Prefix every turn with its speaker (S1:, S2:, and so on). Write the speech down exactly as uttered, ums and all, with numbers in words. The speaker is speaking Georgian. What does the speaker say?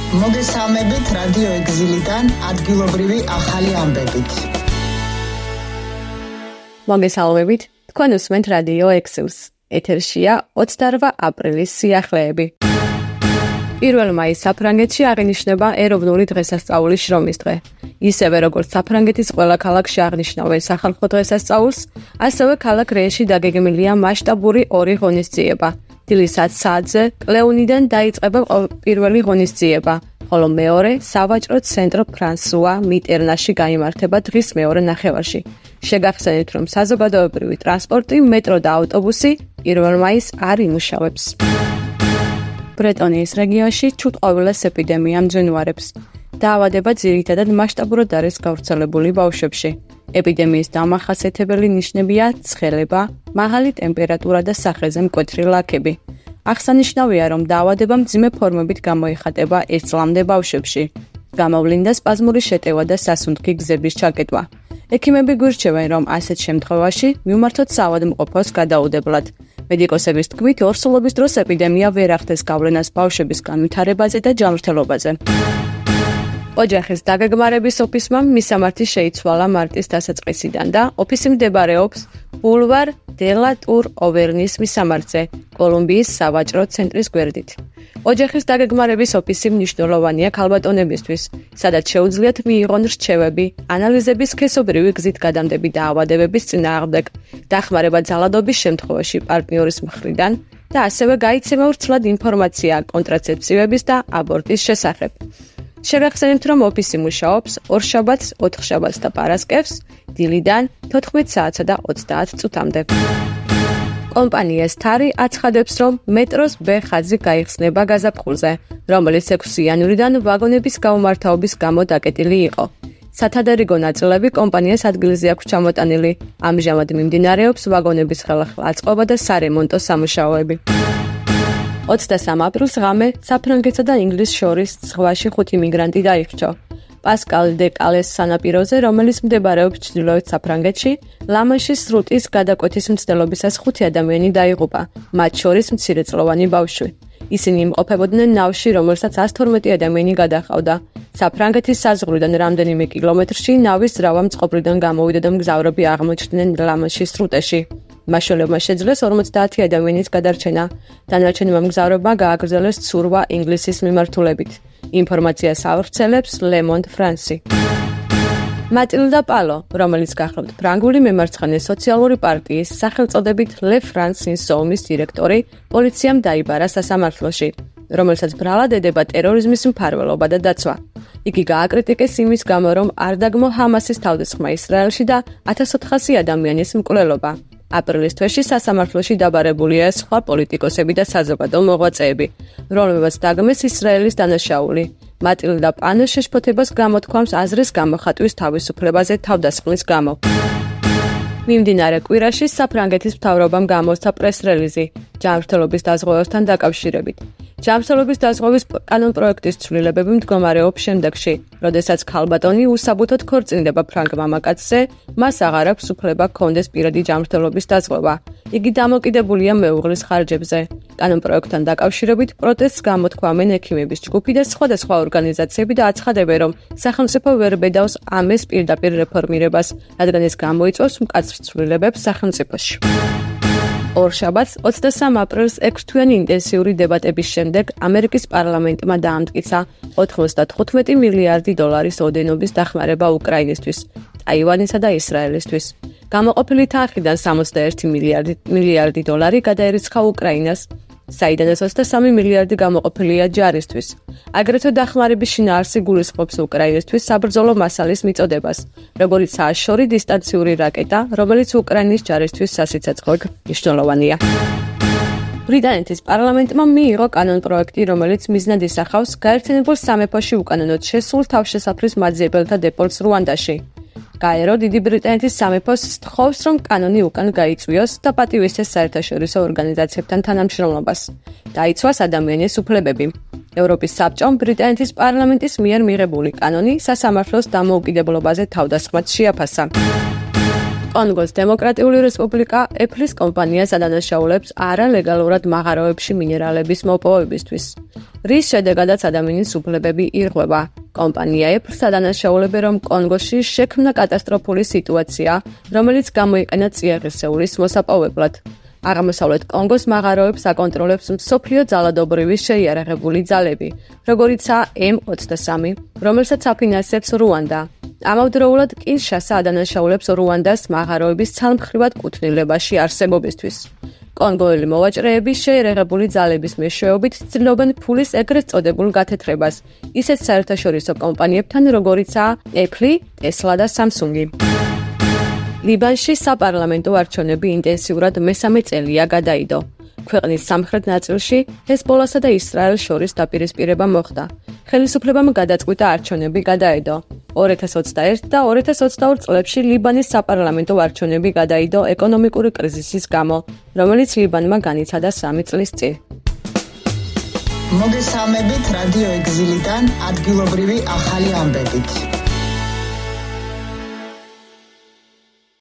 S1: მოგესალმებით რადიო ეგზილიდან ადგილობრივი ახალი ამბებით.
S2: მოგესალმებით, თქვენ უსმენთ რადიო ექსილს. ეთერშია ოცდაოთხ აპრილის სიახლეები. პირველ მაისს საფრანგეთში აღინიშნება ეროვნული დღესასწაული შრომის დღე. ისევე როგორც საფრანგეთის ყველა ქალაქში აღნიშნავენ სახალხო დღესასწაულს, ასევე ქალაქ რეში დაგეგმილია მასშტაბური ორი ღონისძიება. დილის ათი საათზე კლეუნიდან დაიწყება პირველი ღონისძიება, ხოლო მეორე სავაჭრო ცენტრ ფრანსუა მიტერნაში გაიმართება დღის მეორე ნახევარში. შეგახსენებთ, რომ საზოგადოებრივი ტრანსპორტი, მეტრო და ავტობუსი პირველ მაისს არ იმუშავებს. ბრეტონიის რეგიონში ჩუტყოვილას ეპიდემია მძვინვარებს. დაავადება ძირითადად მასშტაბურად არის გავრცელებული ბავშვებში. ეპიდემიის დამახასიათებელი ნიშნებია ცხელება, მაღალი ტემპერატურა და სახეზე მკვეთრი ლაქები. აღსანიშნავია, რომ დაავადება მძიმე ფორმებით გამოიხატება ერთწლამდე ბავშვებში. გამოვლინდა სპაზმური შეტევა და სასუნთქი გზების ჩაკეტვა. ექიმები გვირჩევენ, რომ ასეთ შემთხვევაში მივმართოთ საავადმყოფოს გადაუდებლად. მედიკოსების თქმით, ორსულობის დროს ეპიდემია ვერ ახდენს გავლენას ბავშვების განვითარებაზე და ჯანმრთელობაზე. ოჯახის დაგეგმარების ოფისმა მისამართი შეიცვალა მარტის დასაწყისიდან და ოფისი მდებარეობს ბულვარ დე ლა ტურ ოვერნის მისამართზე, კოლუმბიის სავაჭრო ცენტრის გვერდით. ოჯახის დაგეგმარების ოფისი მნიშვნელოვანია ქალბატონებისთვის, სადაც შეუძლიათ მიიღონ რჩევები, ანალიზები სქესობრივი გზით გადამდები დაავადებების წინააღმდეგ, დახმარება ძალადობის შემთხვევაში პარტნიორის მხრიდან და ასევე გაიცემა ვრცლად ინფორმაცია კონტრაცეფციების და აბორტის შესახებ. შეგახსენებთ, რომ ოფისი მუშაობს ორშაბათს, ოთხშაბათს და პარასკევს, დილიდან თოთხმეტ საათსა და ოცდაათ წუთამდე. კომპანია Stari აცხადებს, რომ მეტროს B ხაზი გაიხსნება გაზაფხულზე, რომელიც ექვსი იანვრიდან ვაგონების გაუმართავობის გამო დაკეტილი იყო. სათადარიგო ნაწილები კომპანიას ადგილზე აქვს ჩამოტანილი. ამჟამად მიმდინარეობს ვაგონების ხელახლა აწყობა და სარემონტო სამუშაოები. ოცდასამი აპრილს ღამე საფრანგეთსა და ინგლისს შორის ზღვაში ხუთი მიგრანტი დაიხრჩო. პასკალ დე კალეს სანაპიროზე, რომელიც მდებარეობს ჩრდილოეთ საფრანგეთში, ლა-მანშის სრუტის გადაკვეთის მცდელობისას ხუთი ადამიანი დაიღუპა, მათ შორის მცირეწლოვანი ბავშვი. ისინი იმყოფებოდნენ ნავში, რომელსაც ას თორმეტი ადამიანი გადაჰყავდა. საფრანგეთის საზღვრიდან რამდენიმე კილომეტრში ნავის ძრავა მწყობრიდან გამოვიდა და მგზავრები აღმოჩნდნენ ლა-მანშის სრუტეში. მაშველებმა შეძლეს ორმოცდაათი ადამიანის გადარჩენა. დანარჩენმა მგზავრებმა გააგრძელეს ცურვა ინგლისის მიმართულებით. ინფორმაციას ავრცელებს Le Monde France. მატილდა პალო, რომელიც გახლავთ ფრანგული მემარცხენე სოციალური პარტიის სახელწოდებით Le France Insoumis დირექტორი, პოლიციამ დაიბარა სასამართლოში, რომელსაც ბრალად ედება ტერორიზმის მფარველობა და დაცვა. იგი გააკრიტიკეს იმის გამო, რომ არ დაგმო ჰამასის თავდასხმა ისრაელში და ათას ოთხასი ადამიანის მკვლელობა. აპრილის თვეში სასამართლოში დაბარებულია სხვა პოლიტიკოსები და საზოგადო მოღვაწეები, რომლებმაც დაგმეს ისრაელის დანაშაული. მატილდა პანო შეშფოთებას გამოთქვამს აზრის გამოხატვის თავისუფლებაზე თავდასხმის გამო. მიმდინარე კვირაში საფრანგეთის მთავრობამ გამოსცა პრეს-რელიზი ჯანმრთელობის დაზღვევასთან დაკავშირებით. ჯანმრთელობის დაზღვევის კანონპროექტის ცვლილებები მდგომარეობს შემდეგში, როდესაც ქალბატონი უსაბუთოდ ქორწინდება ფრანგ მამაკაცზე, მას აღარ აქვს უფლება ჰქონდეს პირადი ჯანმრთელობის დაზღვევა. იგი დამოკიდებულია მეუღლის ხარჯებზე. კანონპროექტთან დაკავშირებით პროტესტს გამოთქვამენ ექიმების ჯგუფი და სხვადასხვა ორგანიზაციები და აცხადებენ, რომ სახელმწიფო ვერ ბედავს ამეს პირდაპირ რეფორმირებას, რადგან ეს გამოიწვევს მკაცრ ცვლილებებს სახელმწიფოში. ორშაბათს ოცდასამი აპრილს ექვსთვიანი ინტენსიური დებატების შემდეგ ამერიკის პარლამენტმა დაამტკიცა ოთხმოცდათხუთმეტი მილიარდი დოლარის ოდენობის დახმარება უკრაინისთვის, ტაივანისა და ისრაელისთვის. გამოყოფილი თანხიდან სამოცდაერთი მილიარდი დოლარი გადაერიცხა უკრაინას, საიდანაც ოცდასამი მილიარდი გამოყოფილია ჯარისთვის. აგრეთვე დახმარების შინაარსი გულისხმობს უკრაინისთვის საბრძოლო მასალის მიწოდებას, როგორიცაა შორი დისტანციური რაკეტა, რომელიც უკრაინის ჯარისთვის სასიცოცხლოდ მნიშვნელოვანია. ბრიტანეთის პარლამენტმა მიიღო კანონპროექტი, რომელიც მიზნად ისახავს გაერთიანებულ სამეფოში უკანონოდ შესულ თავშესაფრის მაძიებელთა დეპორტს რუანდაში. გაერო დიდი ბრიტანეთის სამეფოს სთხოვს, რომ კანონი უკან გაიწვიოს და პატივისცეს საერთაშორისო ორგანიზაციებთან თანამშრომლობას. დაიცვას ადამიანის უფლებები. ევროპის საბჭომ ბრიტანეთის პარლამენტის მიერ მიღებული კანონი სასამართლოს დამოუკიდებლობაზე თავდასხმად შეაფასა. კონგოს დემოკრატიული რესპუბლიკა Apple-ის კომპანიას ადანაშაულებს არალეგალურად მაღაროებში მინერალების მოპოვებისთვის, რის შედეგადაც ადამიანის უფლებები ირღვევა. კომპანია Apple-ს ადანაშაულებენ, რომ კონგოში შექმნა კატასტროფული სიტუაცია, რომელიც გამოიყენა წიაღისეულის მოსაპოვებლად. აღმოსავლეთ კონგოს მაღაროებს აკონტროლებს მსოფლიო ძალადობრივი შეიარაღებული ძალები, როგორიცაა ემ ოცდასამი, რომელსაც აფინანსებს რუანდა. ამავდროულად კინშასა ადანაშაულებს რუანდას მაღაროების ცალმხრივად კუთვნილებაში არსებობისთვის. კონგოელი მოვაჭრეები შეიარაღებული ძალების მეშვეობით ცდილობენ ფულის ეგრეთ წოდებულ გათეთრებას, ისეთ საერთაშორისო კომპანიებთან, როგორიცაა Apple, Tesla და Samsung. ლიბანში საპარლამენტო არჩევნები ინტენსიურად მესამე წელია გადაიდო. ქვეყნის სამხრეთ ნაწილში ჰეზბოლასა და ისრაელს შორის დაპირისპირება მოხდა. ხელისუფლებამ გადაწყვიტა არჩევნები გადაედო. ორი ათას ოცდაერთი და ორი ათას ოცდაორი წლებში ლიბანის საპარლამენტო არჩევნები გადაიდო ეკონომიკური კრიზისის გამო, რომელიც ლიბანმა განიცადა სამი წლის წინ.
S1: მოგესალმებით რადიო ეგზილიდან ადგილობრივი ახალი ამბებით.